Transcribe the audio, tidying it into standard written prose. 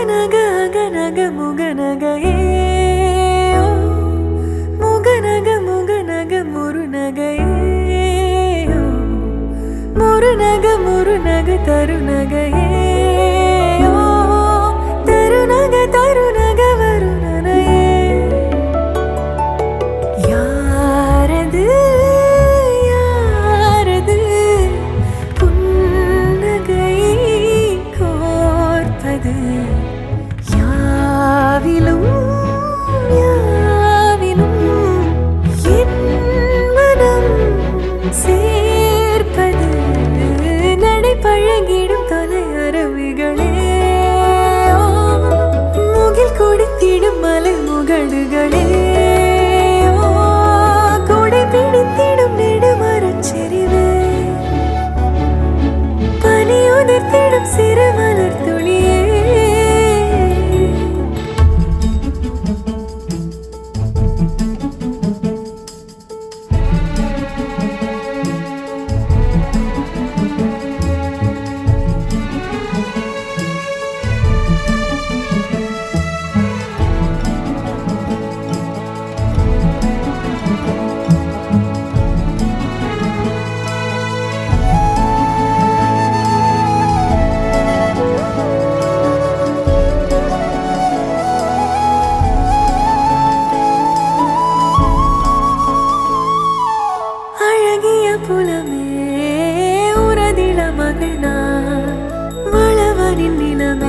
முகநக அகநக முகநகையே முகநக முகநக முருநகையே முருநக முருநக தருநகையே தருநக தருநக வருணனையே யாரது யாரது புன்னகை கோர்ப்பது யாவிலும் யாவிலும் என் மனம் சேர்ப்பது நடை பழகிடும் தொலை அருவிகளே முகில் கொடுத்திடும் மலை முகடுகளே கொடை பிடித்திடும் நெடுமரச் செறிவே பனி உதிர்த்திடும் சிறு மலர் துளியே புலமே உரதில மகனா வளவனின் நிலமே